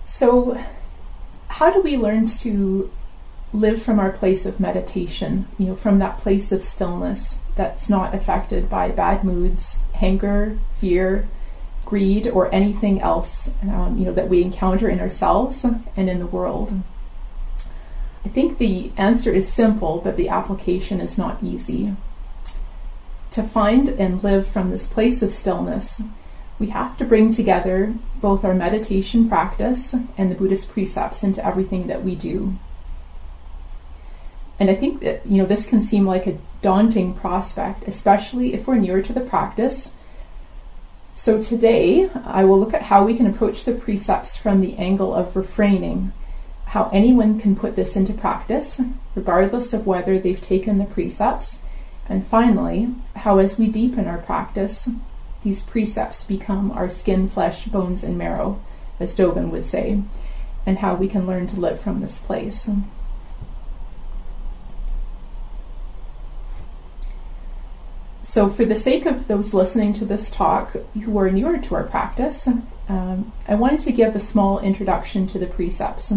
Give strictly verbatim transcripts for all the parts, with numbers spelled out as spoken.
So how do we learn to live from our place of meditation, you know, from that place of stillness that's not affected by bad moods, anger, fear, greed, or anything else, um, you know, that we encounter in ourselves and in the world? I think the answer is simple, but the application is not easy. To find and live from this place of stillness, we have to bring together both our meditation practice and the Buddhist precepts into everything that we do. And I think that, you know, this can seem like a daunting prospect, especially if we're newer to the practice. So today, I will look at how we can approach the precepts from the angle of refraining, how anyone can put this into practice, regardless of whether they've taken the precepts, and finally, how as we deepen our practice, these precepts become our skin, flesh, bones, and marrow, as Dogen would say, and how we can learn to live from this place. So for the sake of those listening to this talk who are newer to our practice, um, I wanted to give a small introduction to the precepts.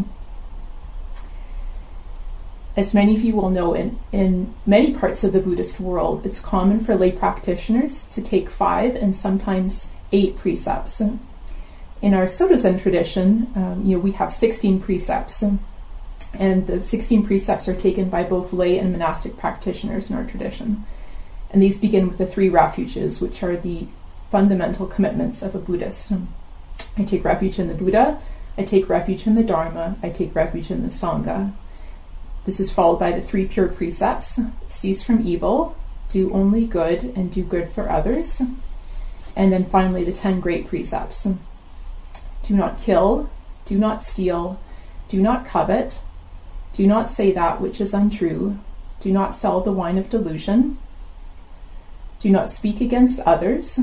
As many of you will know, in, in many parts of the Buddhist world, it's common for lay practitioners to take five and sometimes eight precepts. In our Soto Zen tradition, um, you know, we have sixteen precepts, and the sixteen precepts are taken by both lay and monastic practitioners in our tradition. And these begin with the three refuges, which are the fundamental commitments of a Buddhist. I take refuge in the Buddha, I take refuge in the Dharma, I take refuge in the Sangha. This is followed by the three pure precepts: cease from evil, do only good, and do good for others. And then finally the ten great precepts: do not kill, do not steal, do not covet, do not say that which is untrue, do not sell the wine of delusion, do not speak against others,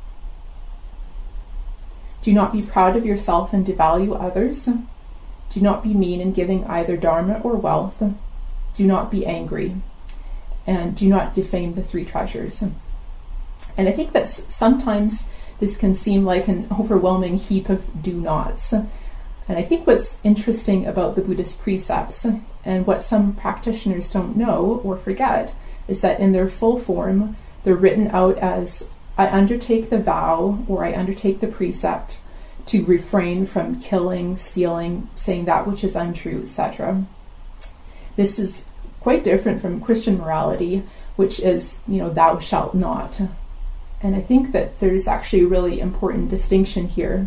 do not be proud of yourself and devalue others, do not be mean in giving either dharma or wealth, do not be angry, and do not defame the three treasures. And I think that sometimes this can seem like an overwhelming heap of do nots. And I think what's interesting about the Buddhist precepts, and what some practitioners don't know or forget, is that in their full form, they're written out as, I undertake the vow, or I undertake the precept to refrain from killing, stealing, saying that which is untrue, et cetera. This is quite different from Christian morality, which is, you know, thou shalt not. And I think that there's actually a really important distinction here.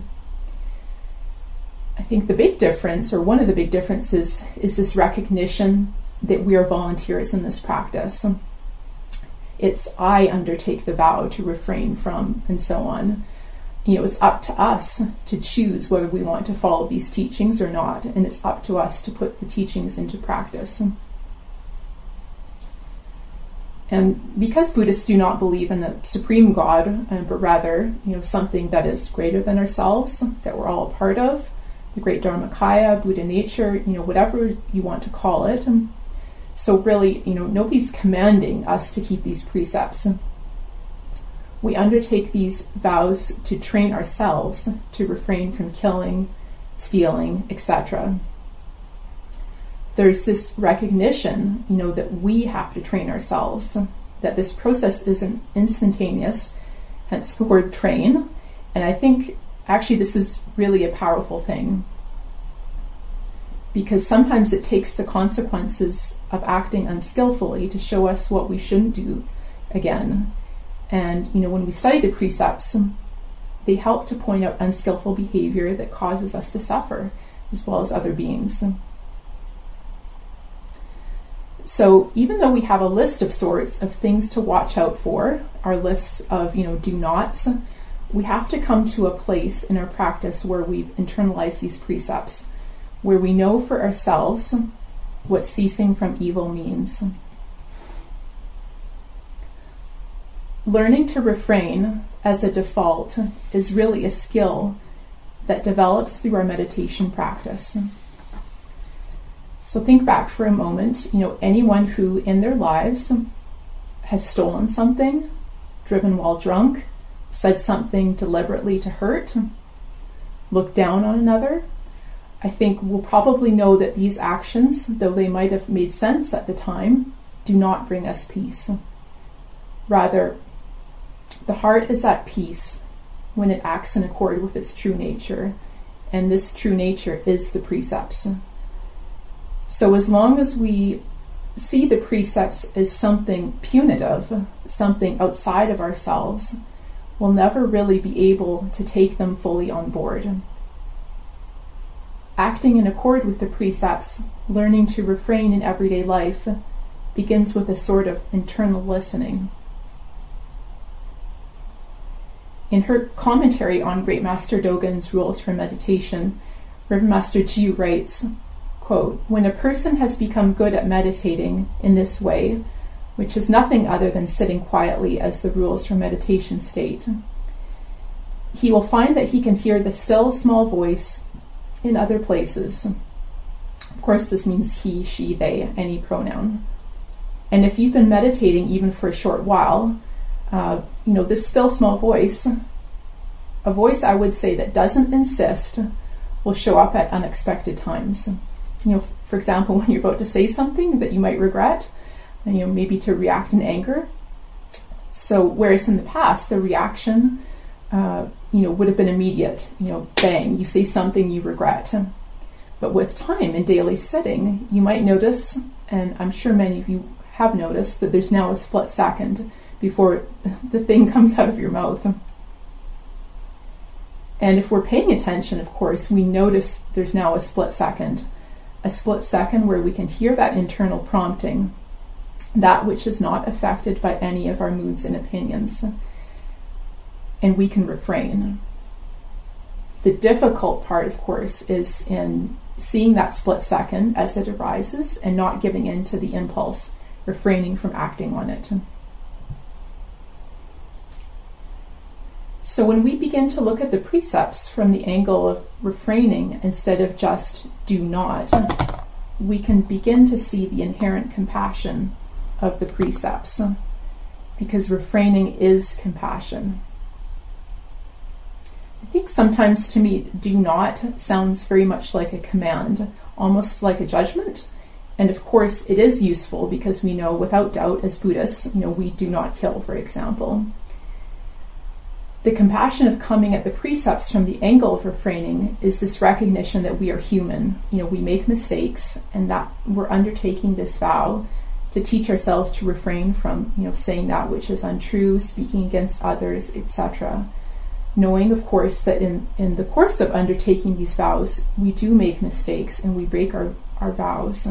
I think the big difference, or one of the big differences, is this recognition that we are volunteers in this practice. It's I undertake the vow to refrain from, and so on. You know, it's up to us to choose whether we want to follow these teachings or not, and it's up to us to put the teachings into practice. And because Buddhists do not believe in a supreme God, uh, but rather, you know, something that is greater than ourselves, that we're all a part of, the great Dharmakaya, Buddha nature, you know, whatever you want to call it. So really, you know, nobody's commanding us to keep these precepts. We undertake these vows to train ourselves to refrain from killing, stealing, et cetera. There's this recognition, you know, that we have to train ourselves, that this process isn't instantaneous, hence the word train. And I think actually this is really a powerful thing, because sometimes it takes the consequences of acting unskillfully to show us what we shouldn't do again. And, you know, when we study the precepts, they help to point out unskillful behavior that causes us to suffer, as well as other beings. So even though we have a list of sorts of things to watch out for, our list of, you know, do nots, we have to come to a place in our practice where we've internalized these precepts, where we know for ourselves what ceasing from evil means. Learning to refrain as a default is really a skill that develops through our meditation practice. So think back for a moment, you know, anyone who in their lives has stolen something, driven while drunk, said something deliberately to hurt, looked down on another. I think we'll probably know that these actions, though they might have made sense at the time, do not bring us peace. Rather, the heart is at peace when it acts in accord with its true nature, and this true nature is the precepts. So as long as we see the precepts as something punitive, something outside of ourselves, we'll never really be able to take them fully on board. Acting in accord with the precepts, learning to refrain in everyday life, begins with a sort of internal listening. In her commentary on Great Master Dogen's Rules for Meditation, Reverend Master Jiu writes, quote, "When a person has become good at meditating in this way, which is nothing other than sitting quietly as the rules for meditation state, he will find that he can hear the still small voice in other places." Of course, this means he, she, they, any pronoun. And if you've been meditating even for a short while, uh, you know, this still small voice, a voice I would say that doesn't insist, will show up at unexpected times. You know, for example, when you're about to say something that you might regret, and, you know, maybe to react in anger. So, whereas in the past, the reaction, uh, you know, would have been immediate. You know, bang, you say something you regret. But with time and daily sitting, you might notice, and I'm sure many of you have noticed, that there's now a split second before the thing comes out of your mouth. And if we're paying attention, of course, we notice there's now a split second. A split second where we can hear that internal prompting, that which is not affected by any of our moods and opinions. And we can refrain. The difficult part, of course, is in seeing that split second as it arises and not giving in to the impulse, refraining from acting on it. So when we begin to look at the precepts from the angle of refraining instead of just do not, we can begin to see the inherent compassion of the precepts, because refraining is compassion. I think sometimes to me, do not sounds very much like a command, almost like a judgment. And of course, it is useful because we know without doubt as Buddhists, you know, we do not kill, for example. The compassion of coming at the precepts from the angle of refraining is this recognition that we are human. You know, we make mistakes, and that we're undertaking this vow to teach ourselves to refrain from, you know, saying that which is untrue, speaking against others, et cetera. Knowing, of course, that in, in the course of undertaking these vows, we do make mistakes and we break our, our vows.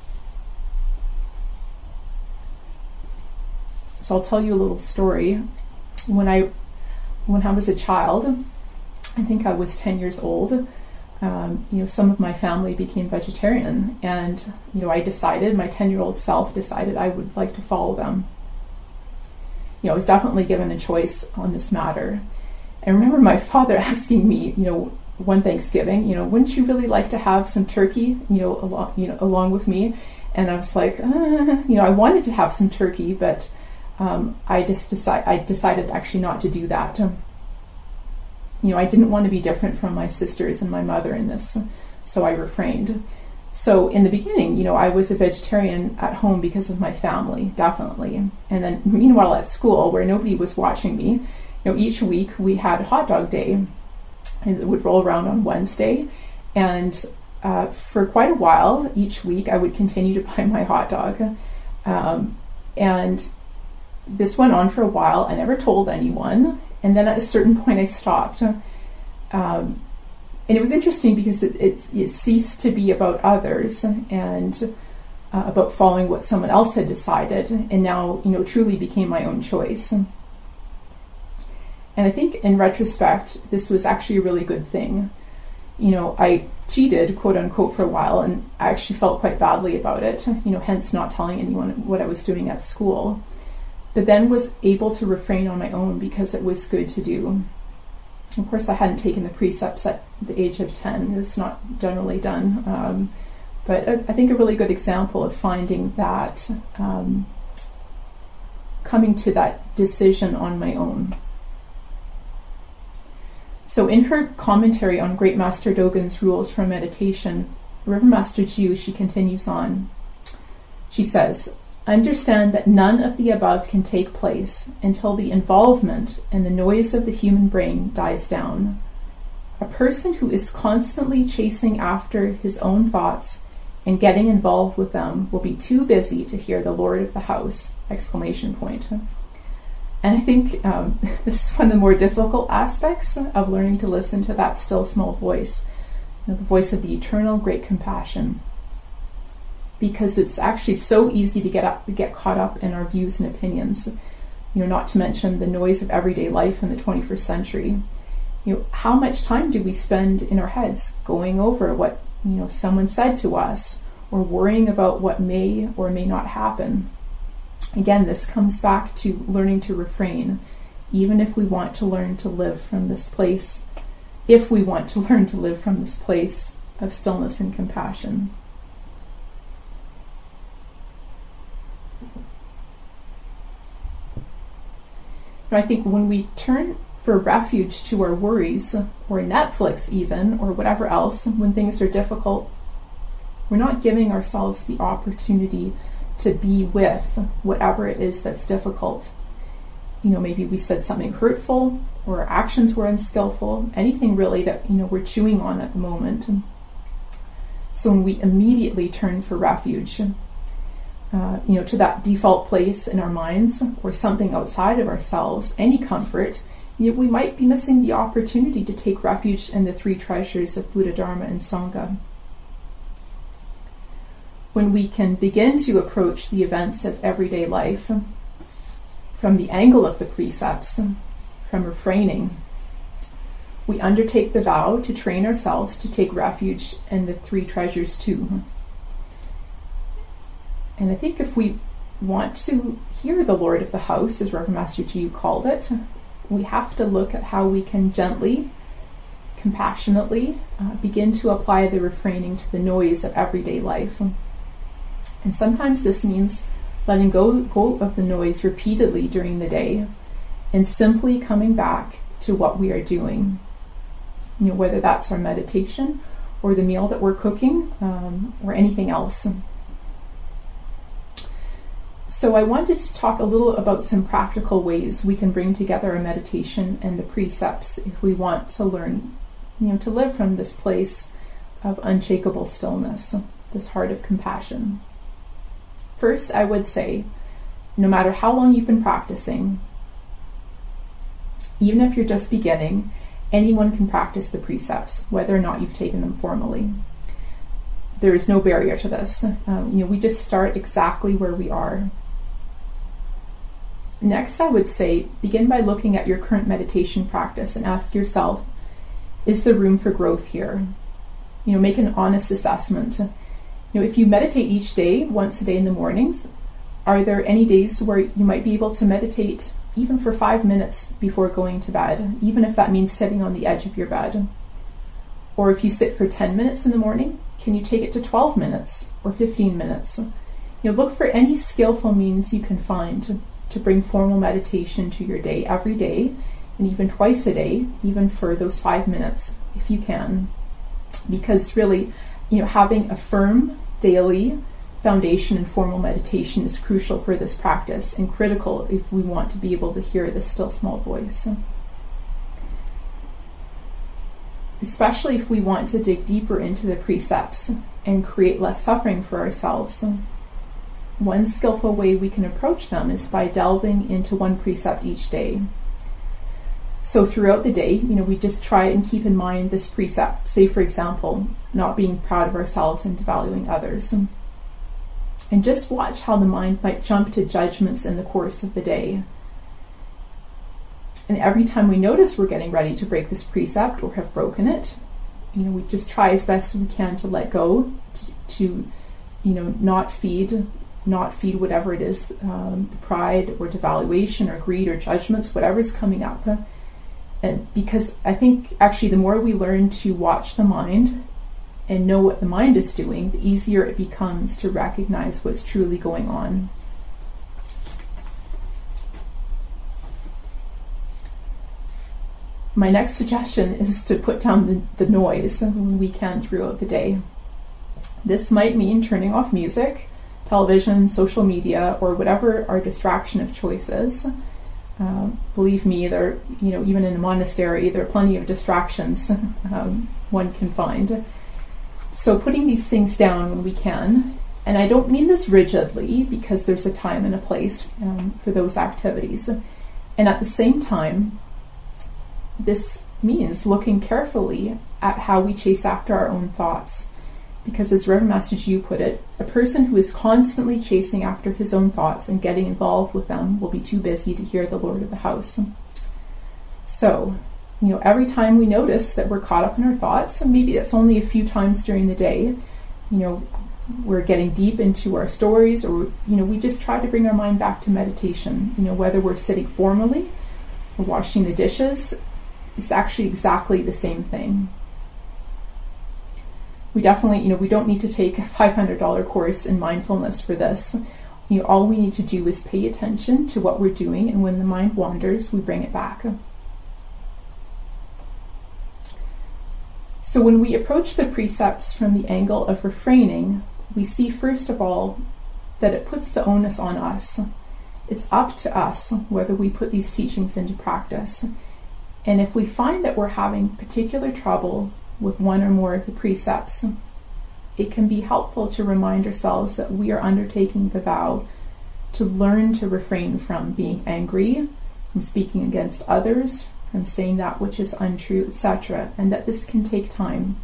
So I'll tell you a little story. When I When I was a child, I think I was ten years old, um, you know, some of my family became vegetarian, and, you know, I decided, my ten-year-old self decided I would like to follow them. You know, I was definitely given a choice on this matter. I remember my father asking me, you know, one Thanksgiving, you know, wouldn't you really like to have some turkey, you know, along, you know, along with me? And I was like, uh, you know, I wanted to have some turkey, but Um, I just decide, I decided actually not to do that. Um, you know, I didn't want to be different from my sisters and my mother in this, so I refrained. So in the beginning, you know, I was a vegetarian at home because of my family, definitely. And then meanwhile at school, where nobody was watching me, you know, each week we had hot dog day, and it would roll around on Wednesday. And uh, for quite a while, each week I would continue to buy my hot dog. Um, and this went on for a while. I never told anyone. And then at a certain point I stopped. Um, and it was interesting because it, it, it ceased to be about others and uh, about following what someone else had decided, and now, you know, truly became my own choice. And I think in retrospect, this was actually a really good thing. You know, I cheated, quote unquote, for a while, and I actually felt quite badly about it, you know, hence not telling anyone what I was doing at school. But then was able to refrain on my own because it was good to do. Of course, I hadn't taken the precepts at the age of ten. It's not generally done. Um, but I, I think a really good example of finding that, um, coming to that decision on my own. So in her commentary on Great Master Dogen's rules for meditation, Reverend Master Jiu, she continues on. She says, understand that none of the above can take place until the involvement and the noise of the human brain dies down. A person who is constantly chasing after his own thoughts and getting involved with them will be too busy to hear the Lord of the house! Exclamation point. And I think um, this is one of the more difficult aspects of learning to listen to that still small voice, you know, the voice of the eternal great compassion. Because it's actually so easy to get up, get caught up in our views and opinions. You know, not to mention the noise of everyday life in the twenty-first century. You know, how much time do we spend in our heads going over what, you know, someone said to us, or worrying about what may or may not happen? Again, this comes back to learning to refrain, even if we want to learn to live from this place, if we want to learn to live from this place of stillness and compassion. I think when we turn for refuge to our worries, or Netflix even, or whatever else, when things are difficult, we're not giving ourselves the opportunity to be with whatever it is that's difficult. You know, maybe we said something hurtful, or our actions were unskillful, anything really that, you know, we're chewing on at the moment. So when we immediately turn for refuge, Uh, you know, to that default place in our minds or something outside of ourselves, any comfort, you know, we might be missing the opportunity to take refuge in the three treasures of Buddha, Dharma, and Sangha. When we can begin to approach the events of everyday life from the angle of the precepts, from refraining, we undertake the vow to train ourselves to take refuge in the three treasures too. And I think if we want to hear the Lord of the house, as Reverend Master Jiu called it, we have to look at how we can gently, compassionately uh, begin to apply the refraining to the noise of everyday life. And sometimes this means letting go, go of the noise repeatedly during the day and simply coming back to what we are doing. You know, whether that's our meditation or the meal that we're cooking um, or anything else. So I wanted to talk a little about some practical ways we can bring together a meditation and the precepts if we want to learn, you know, to live from this place of unshakable stillness, this heart of compassion. First, I would say, no matter how long you've been practicing, even if you're just beginning, anyone can practice the precepts, whether or not you've taken them formally. There is no barrier to this. Um, you know, we just start exactly where we are. Next, I would say, begin by looking at your current meditation practice and ask yourself, is there room for growth here? You know, make an honest assessment. You know, if you meditate each day, once a day in the mornings, are there any days where you might be able to meditate even for five minutes before going to bed, even if that means sitting on the edge of your bed? Or if you sit for ten minutes in the morning, can you take it to twelve minutes or fifteen minutes? You know, look for any skillful means you can find to, to bring formal meditation to your day every day, and even twice a day, even for those five minutes, if you can. Because really, you know, having a firm daily foundation in formal meditation is crucial for this practice and critical if we want to be able to hear the still small voice. Especially if we want to dig deeper into the precepts and create less suffering for ourselves. One skillful way we can approach them is by delving into one precept each day. So throughout the day, you know, we just try and keep in mind this precept. Say, for example, not being proud of ourselves and devaluing others. And just watch how the mind might jump to judgments in the course of the day. And every time we notice we're getting ready to break this precept or have broken it, you know, we just try as best as we can to let go, to, to you know, not feed, not feed whatever it is, um, pride or devaluation or greed or judgments, whatever's coming up. And because I think actually the more we learn to watch the mind and know what the mind is doing, the easier it becomes to recognize what's truly going on. my next suggestion is to put down the, the noise when we can throughout the day. This might mean turning off music, television, social media, or whatever our distraction of choice is. Uh, believe me, there, you know, even in a monastery, there are plenty of distractions um, one can find. So putting these things down when we can, and I don't mean this rigidly, because there's a time and a place um, for those activities. And at the same time, this means looking carefully at how we chase after our own thoughts. Because as Reverend Master Yu put it, a person who is constantly chasing after his own thoughts and getting involved with them will be too busy to hear the Lord of the house. So, you know, every time we notice that we're caught up in our thoughts, and maybe it's only a few times during the day, you know, we're getting deep into our stories, or, you know, we just try to bring our mind back to meditation. You know, whether we're sitting formally or washing the dishes, it's actually exactly the same thing. We definitely, you know, we don't need to take a five hundred dollars course in mindfulness for this. You know, all we need to do is pay attention to what we're doing, and when the mind wanders, we bring it back. So when we approach the precepts from the angle of refraining, we see first of all that it puts the onus on us. It's up to us whether we put these teachings into practice. And if we find that we're having particular trouble with one or more of the precepts, it can be helpful to remind ourselves that we are undertaking the vow to learn to refrain from being angry, from speaking against others, from saying that which is untrue, et cetera, and that this can take time.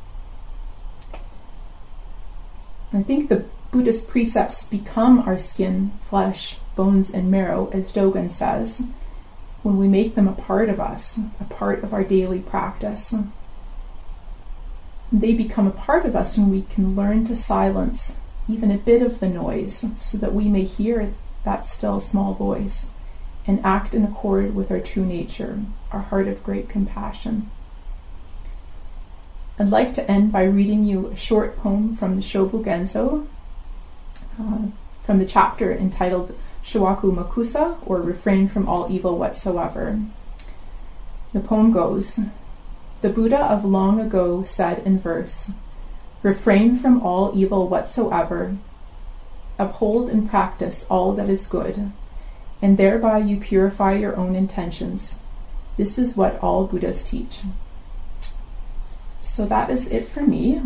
I think the Buddhist precepts become our skin, flesh, bones, and marrow, as Dogen says, when we make them a part of us, a part of our daily practice. They become a part of us when we can learn to silence even a bit of the noise so that we may hear that still small voice and act in accord with our true nature, our heart of great compassion. I'd like to end by reading you a short poem from the Shobu Genzo, uh, from the chapter entitled Showaku Makusa, or Refrain from All Evil Whatsoever. The poem goes, "The Buddha of long ago said in verse, 'Refrain from all evil whatsoever, uphold and practice all that is good, and thereby you purify your own intentions. This is what all Buddhas teach.'" So that is it for me.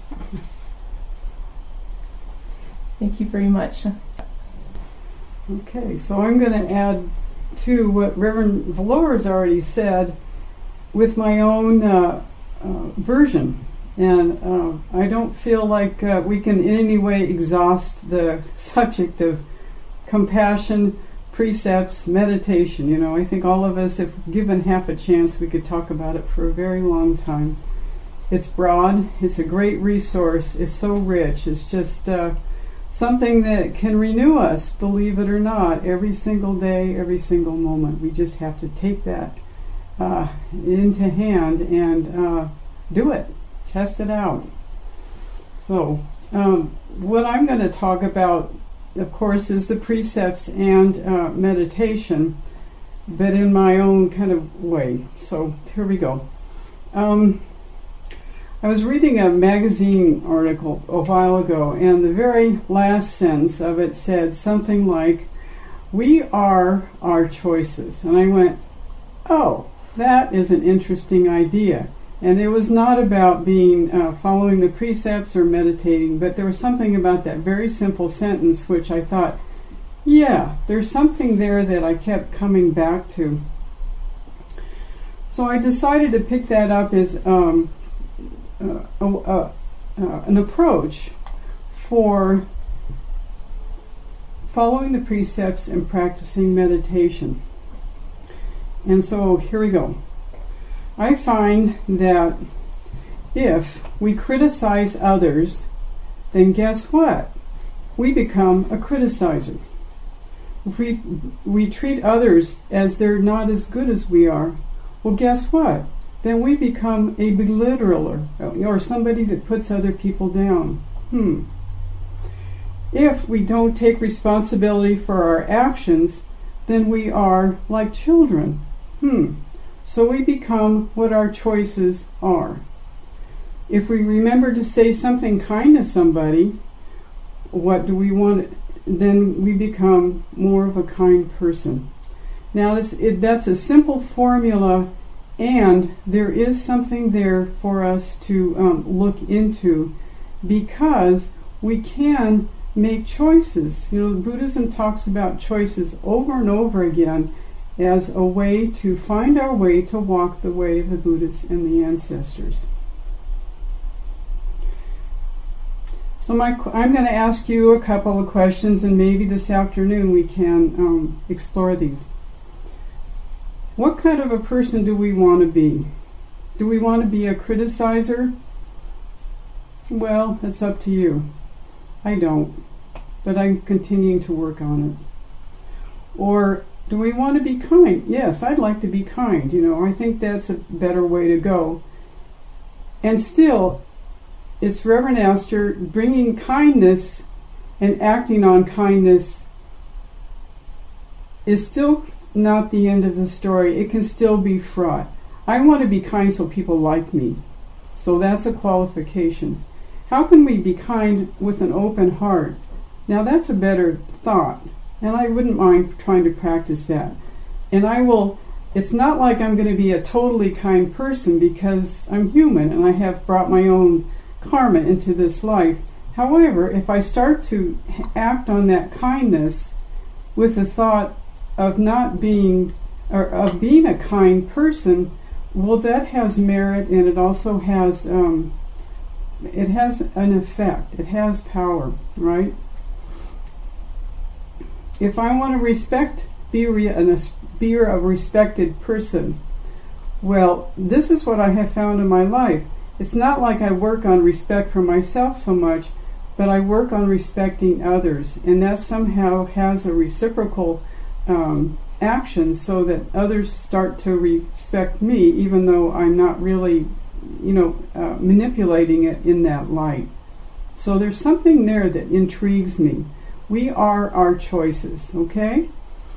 Thank you very much. Okay, so I'm going to add to what Reverend Valor has already said with my own uh, uh, version. And uh, I don't feel like uh, we can in any way exhaust the subject of compassion, precepts, meditation. You know, I think all of us, if given half a chance, we could talk about it for a very long time. It's broad, it's a great resource, it's so rich, it's just uh, something that can renew us, believe it or not, every single day, every single moment. We just have to take that uh, into hand and uh, do it, test it out. So, um, what I'm going to talk about, of course, is the precepts and uh, meditation, but in my own kind of way. So, here we go. Um, I was reading a magazine article a while ago, and the very last sentence of it said something like, "We are our choices." And I went, oh, that is an interesting idea. And it was not about being uh, following the precepts or meditating, but there was something about that very simple sentence which I thought, yeah, there's something there that I kept coming back to. So I decided to pick that up as um, uh, uh, uh, uh, an approach for following the precepts and practicing meditation. And so here we go. I find that if we criticize others, then guess what? We become a criticizer. If we we treat others as they're not as good as we are, well, guess what? Then we become a belittler, or somebody that puts other people down. Hmm. If we don't take responsibility for our actions, then we are like children. Hmm. So we become what our choices are. If we remember to say something kind to somebody, what do we want? Then we become more of a kind person. Now that's, it, that's a simple formula, and there is something there for us to um, look into, because we can make choices. You know, Buddhism talks about choices over and over again as a way to find our way to walk the way of the Buddhists and the ancestors. So my, I'm going to ask you a couple of questions, and maybe this afternoon we can um, explore these. What kind of a person do we want to be? Do we want to be a criticizer? Well, it's up to you. I don't, but I'm continuing to work on it. Or do we want to be kind? Yes, I'd like to be kind. You know, I think that's a better way to go. And still, it's Reverend Astor bringing kindness and acting on kindness is still not the end of the story. It can still be fraught. I want to be kind so people like me. So that's a qualification. How can we be kind with an open heart? Now that's a better thought, and I wouldn't mind trying to practice that. And I will, it's not like I'm going to be a totally kind person, because I'm human and I have brought my own karma into this life. However, if I start to act on that kindness with the thought of not being, or of being a kind person, well, that has merit, and it also has, um, it has an effect. It has power, right? If I want to respect, be, re, an, be a respected person, well, this is what I have found in my life. It's not like I work on respect for myself so much, but I work on respecting others, and that somehow has a reciprocal um, action, so that others start to respect me, even though I'm not really, you know, uh, manipulating it in that light. So there's something there that intrigues me. We are our choices, okay?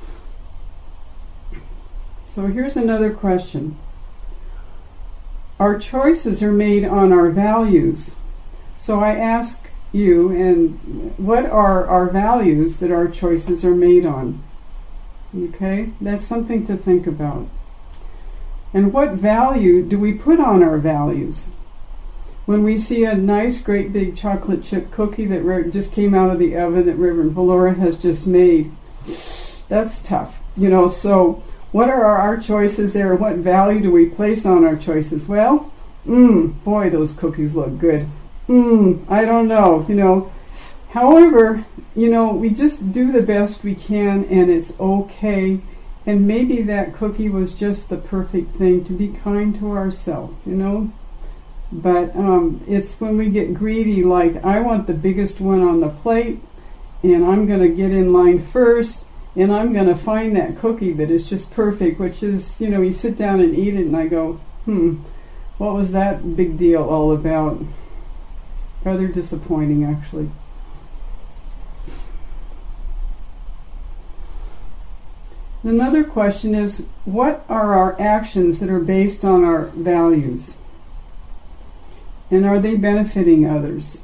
So here's another question. Our choices are made on our values. So I ask you, and what are our values that our choices are made on? Okay, that's something to think about. And what value do we put on our values? When we see a nice, great big chocolate chip cookie that re- just came out of the oven that Reverend Valora has just made, that's tough. You know, so what are our, our choices there? What value do we place on our choices? Well, mmm, boy, those cookies look good. Mmm, I don't know, you know. However, you know, we just do the best we can, and it's okay. And maybe that cookie was just the perfect thing, to be kind to ourselves, you know. But um, it's when we get greedy, like, I want the biggest one on the plate, and I'm going to get in line first, and I'm going to find that cookie that is just perfect, which is, you know, you sit down and eat it, and I go, hmm, what was that big deal all about? Rather disappointing, actually. Another question is, what are our actions that are based on our values? And are they benefiting others?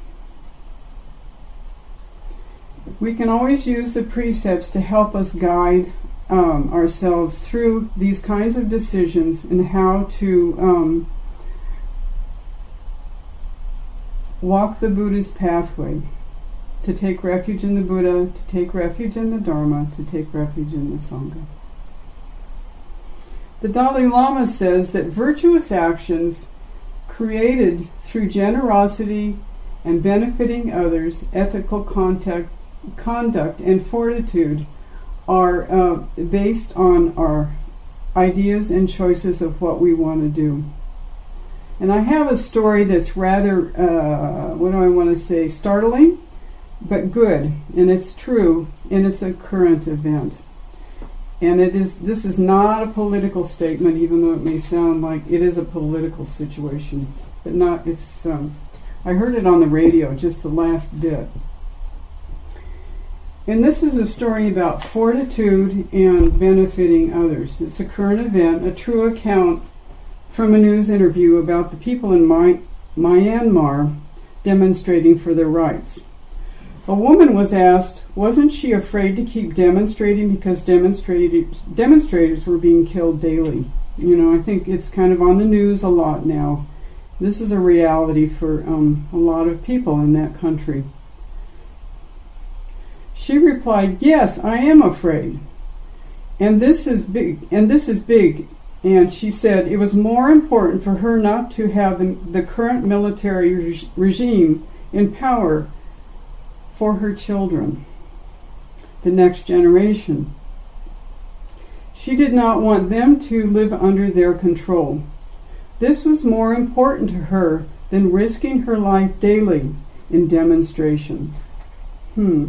We can always use the precepts to help us guide um, ourselves through these kinds of decisions, and how to um, walk the Buddha's pathway, to take refuge in the Buddha, to take refuge in the Dharma, to take refuge in the Sangha. The Dalai Lama says that virtuous actions created through generosity and benefiting others, ethical contact, conduct, and fortitude are uh, based on our ideas and choices of what we want to do. And I have a story that's rather, uh, what do I want to say, startling, but good, and it's true, and it's a current event. And it is. This is not a political statement, even though it may sound like it is a political situation, but not. It's. Um, I heard it on the radio, just the last bit. and this is a story about fortitude and benefiting others. It's a current event, a true account from a news interview about the people in My- Myanmar demonstrating for their rights. A woman was asked, wasn't she afraid to keep demonstrating because demonstrators, demonstrators were being killed daily? You know, I think it's kind of on the news a lot now. This is a reality for um, a lot of people in that country. She replied, yes, I am afraid. And this is big, and this is big. And she said it was more important for her not to have the, the current military reg- regime in power for her children, the next generation. She did not want them to live under their control. This was more important to her than risking her life daily in demonstration. Hmm.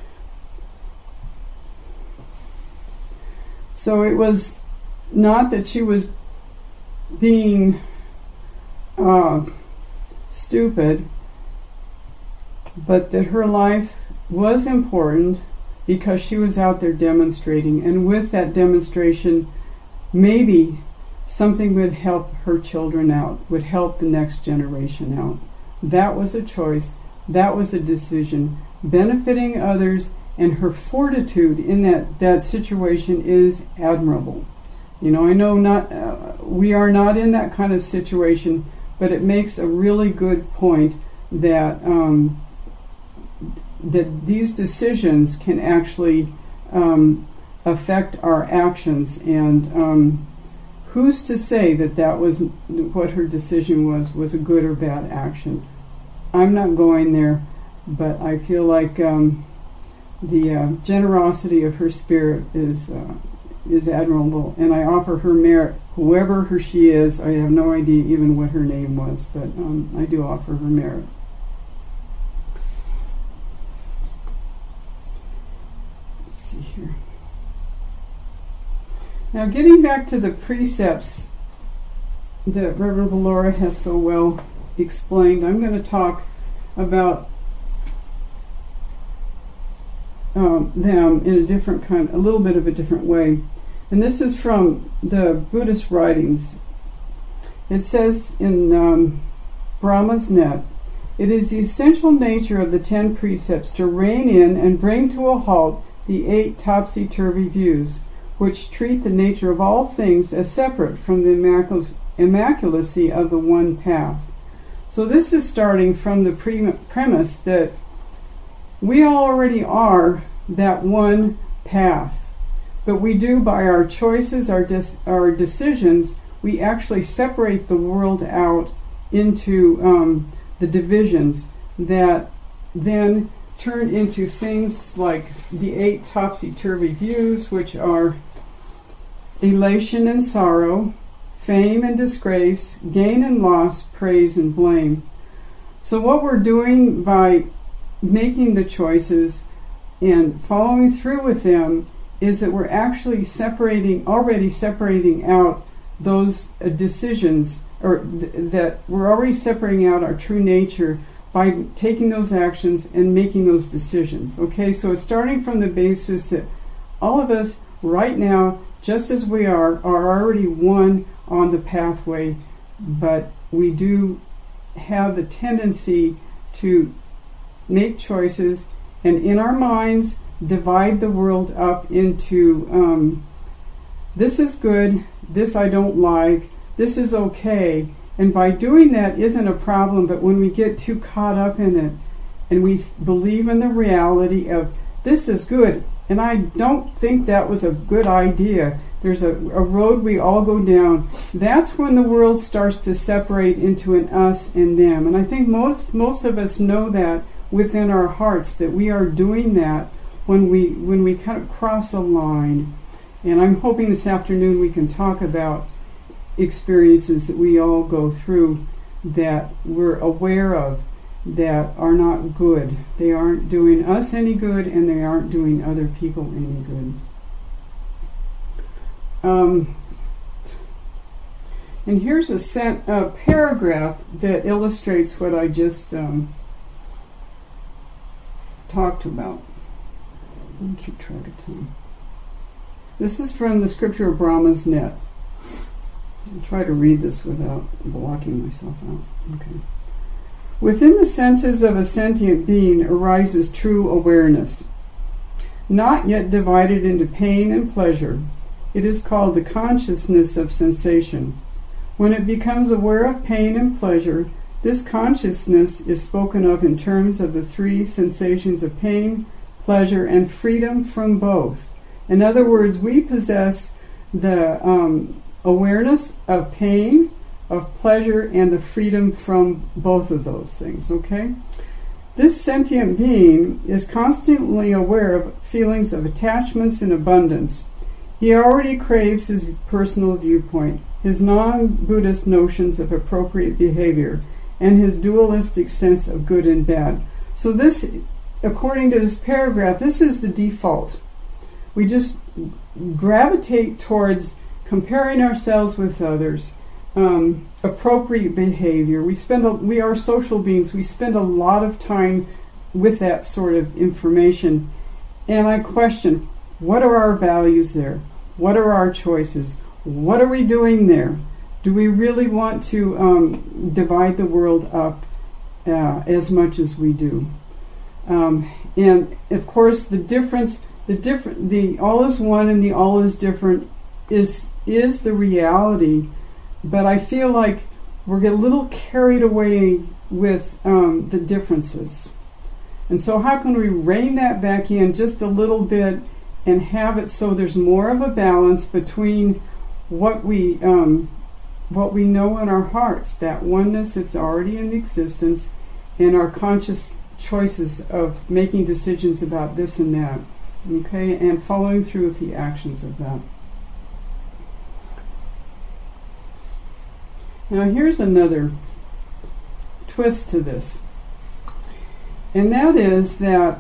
So it was not that she was being uh, stupid, but that her life was important because she was out there demonstrating, and with that demonstration, maybe something would help her children out, would help the next generation out. That was a choice, that was a decision, benefiting others, and her fortitude in that, that situation is admirable. You know, I know not uh, we are not in that kind of situation, but it makes a really good point that um, that these decisions can actually um, affect our actions, and um, who's to say that that was what her decision was was a good or bad action? I'm not going there, but I feel like um, the uh, generosity of her spirit is uh, is admirable, and I offer her merit, whoever her she is. I have no idea even what her name was, but um, I do offer her merit. Let's see here. Now, getting back to the precepts that Reverend Valora has so well explained, I'm going to talk about um, them in a different kind, a little bit of a different way. And this is from the Buddhist writings. It says in um, Brahma's Net, it is the essential nature of the ten precepts to rein in and bring to a halt the eight topsy-turvy views, which treat the nature of all things as separate from the immacul- immaculacy of the one path. So this is starting from the pre- premise that we already are that one path. But we do, by our choices, our dis- our decisions, we actually separate the world out into um, the divisions that then turn into things like the eight topsy-turvy views, which are elation and sorrow, fame and disgrace, gain and loss, praise and blame. So what we're doing by making the choices and following through with them is that we're actually separating, already separating out those uh, decisions, or th- that we're already separating out our true nature by taking those actions and making those decisions. Okay, so it's starting from the basis that all of us right now, just as we are, are already one on the pathway, but we do have the tendency to make choices, and in our minds divide the world up into um, this is good, this I don't like, this is okay. And by doing that isn't a problem, but when we get too caught up in it and we th- believe in the reality of this is good, and I don't think that was a good idea, there's a, a road we all go down, that's when the world starts to separate into an us and them. And I think most most of us know that within our hearts, that we are doing that when we when we kind of cross a line. And I'm hoping this afternoon we can talk about experiences that we all go through that we're aware of that are not good. They aren't doing us any good, and they aren't doing other people any good. Um, and here's a, sent, a paragraph that illustrates what I just um, talked about. Let me keep track of time. This is from the scripture of Brahma's Net. I'll try to read this without blocking myself out. Okay. Within the senses of a sentient being arises true awareness, not yet divided into pain and pleasure. It is called the consciousness of sensation. When it becomes aware of pain and pleasure, this consciousness is spoken of in terms of the three sensations of pain, pleasure, and freedom from both. In other words, we possess the um, awareness of pain, of pleasure, and the freedom from both of those things, okay? This sentient being is constantly aware of feelings of attachments and abundance. He already craves his personal viewpoint, his non-Buddhist notions of appropriate behavior, and his dualistic sense of good and bad. So this, according to this paragraph, this is the default. We just gravitate towards comparing ourselves with others, um, appropriate behavior. We spend a, we are social beings. We spend a lot of time with that sort of information. And I question, what are our values there? What are our choices? What are we doing there? Do we really want to um, divide the world up uh, as much as we do? Um, and of course, the difference, the different, the all is one and the all is different, is is the reality. But I feel like we're get a little carried away with um, the differences. And so, how can we rein that back in just a little bit and have it so there's more of a balance between what we um, what we know in our hearts, that oneness that's already in existence, and our conscious choices of making decisions about this and that, okay, and following through with the actions of that. Now here's another twist to this, and that is that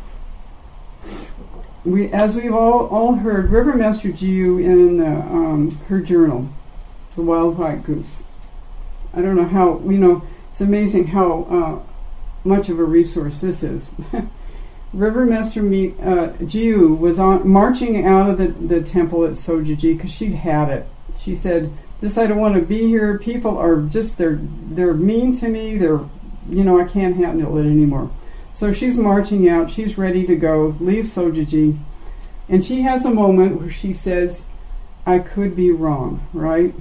we, as we've all, all heard, Reverend Master Jiyu in the, um, her journal, The Wild White Goose. I don't know how, you know, it's amazing how uh, much of a resource this is. Reverend Master Meet, uh, Jiyu was on, marching out of the, the temple at Sojiji because she'd had it. She said, this, I don't want to be here. People are just, they're, they're mean to me. They're, you know, I can't handle it anymore. So she's marching out. She's ready to go, leave Sojiji. And she has a moment where she says, I could be wrong, right?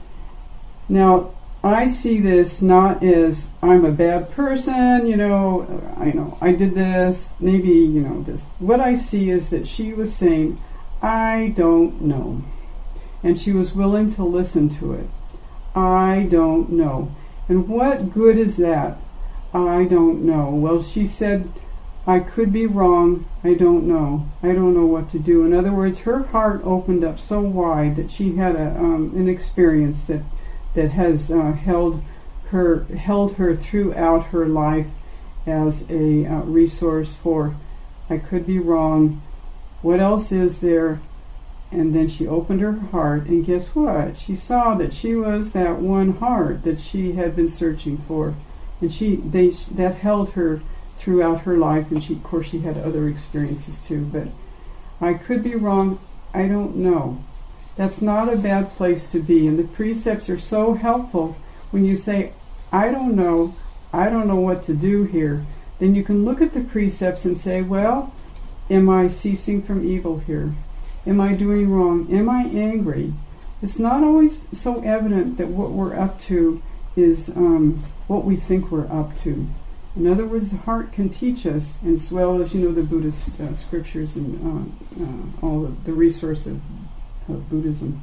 Now, I see this not as I'm a bad person, you know, I know I did this, maybe, you know, this. What I see is that she was saying, I don't know. And she was willing to listen to it. I don't know. And what good is that? I don't know. Well, she said, I could be wrong. I don't know. I don't know what to do. In other words, her heart opened up so wide that she had a, um, an experience that that has uh, held her held her throughout her life as a uh, resource for, I could be wrong. What else is there? And then she opened her heart, and guess what? She saw that she was that one heart that she had been searching for. And she, they, that held her throughout her life, and she, of course, she had other experiences too. But I could be wrong. I don't know. That's not a bad place to be. And the precepts are so helpful when you say, I don't know. I don't know what to do here. Then you can look at the precepts and say, well, am I ceasing from evil here? Am I doing wrong? Am I angry? It's not always so evident that what we're up to is um, what we think we're up to. In other words, the heart can teach us, as well as, you know, the Buddhist uh, scriptures and uh, uh, all of the resource of, of Buddhism.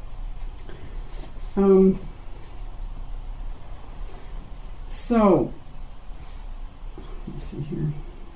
Um, so, let's see here.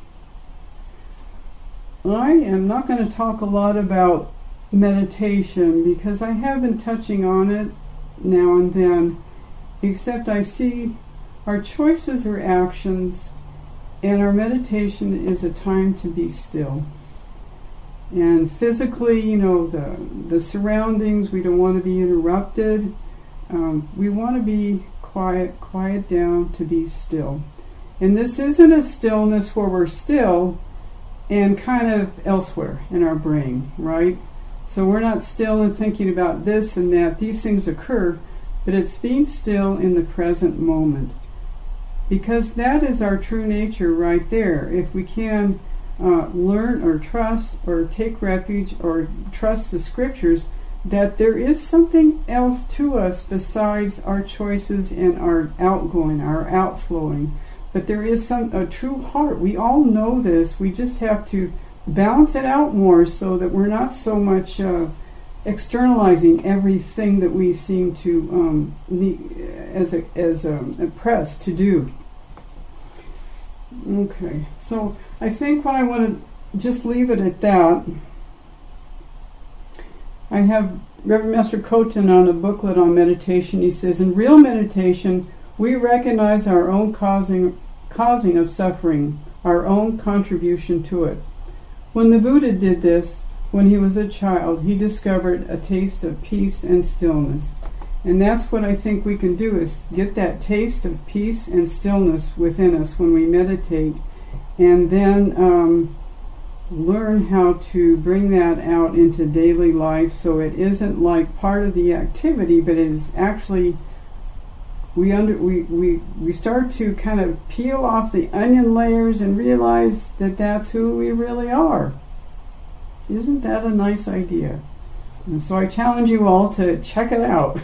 I am not going to talk a lot about meditation because I have been touching on it now and then, except I see our choices are actions, and our meditation is a time to be still. And physically, you know, the the surroundings, we don't want to be interrupted. Um, we want to be quiet, quiet down, to be still. And this isn't a stillness where we're still and kind of elsewhere in our brain, right? So we're not still and thinking about this and that. These things occur, but it's being still in the present moment. Because that is our true nature right there. If we can uh, learn or trust or take refuge or trust the scriptures, that there is something else to us besides our choices and our outgoing, our outflowing. But there is some a true heart. We all know this. We just have to balance it out more so that we're not so much uh, externalizing everything that we seem to um, need, as a as a, a press to do. Okay, so I think what I want to just leave it at that. I have Reverend Master Koten on a booklet on meditation. He says, in real meditation, we recognize our own causing causing of suffering, our own contribution to it. When the Buddha did this, when he was a child, he discovered a taste of peace and stillness. And that's what I think we can do, is get that taste of peace and stillness within us when we meditate, and then um, learn how to bring that out into daily life so it isn't like part of the activity, but it is actually we under we, we we start to kind of peel off the onion layers and realize that that's who we really are. Isn't that a nice idea? And so I challenge you all to check it out.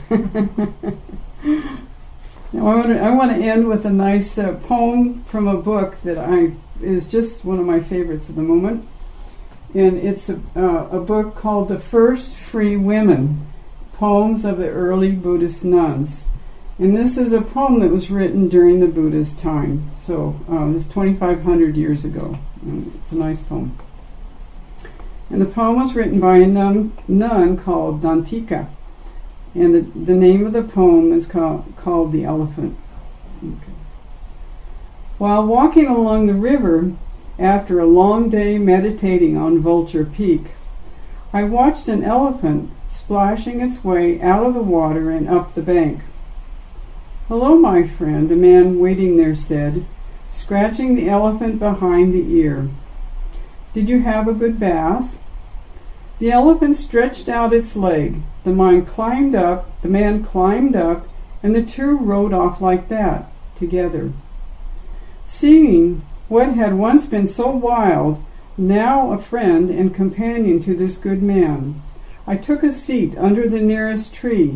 Now I want to I want to end with a nice uh, poem from a book that I is just one of my favorites at the moment. And it's a, uh, a book called The First Free Women, Poems of the Early Buddhist Nuns. And this is a poem that was written during the Buddha's time. So um, it's twenty-five hundred years ago. And it's a nice poem. And the poem was written by a nun, nun called Dantika. And the, the name of the poem is called, called The Elephant. Okay. While walking along the river, after a long day meditating on Vulture Peak, I watched an elephant splashing its way out of the water and up the bank. "Hello, my friend," a man waiting there said, scratching the elephant behind the ear. "Did you have a good bath?" The elephant stretched out its leg. The man climbed up, the man climbed up, and the two rode off like that, together. Seeing what had once been so wild, now a friend and companion to this good man, I took a seat under the nearest tree,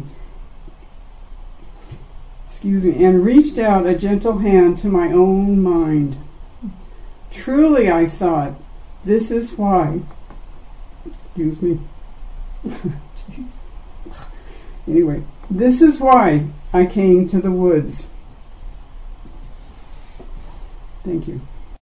excuse me, and reached out a gentle hand to my own mind. Truly, I thought, this is why. Excuse me. Anyway, this is why I came to the woods. Thank you.